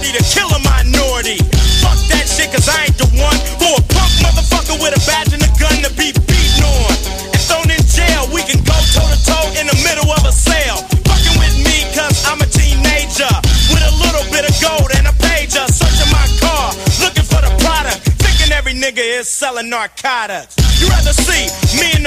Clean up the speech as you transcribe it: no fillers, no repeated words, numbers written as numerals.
glory to kill a minority. Fuck that shit, cause I ain't the one for a punk motherfucker with a badge and a gun to be beaten on and thrown in jail. We can go toe to toe in the middle of a sale. Fucking with me, cause I'm a teenager with a little bit of gold and a pager. Searching my car, looking for the product, thinking every nigga is selling narcotics. You rather see me in the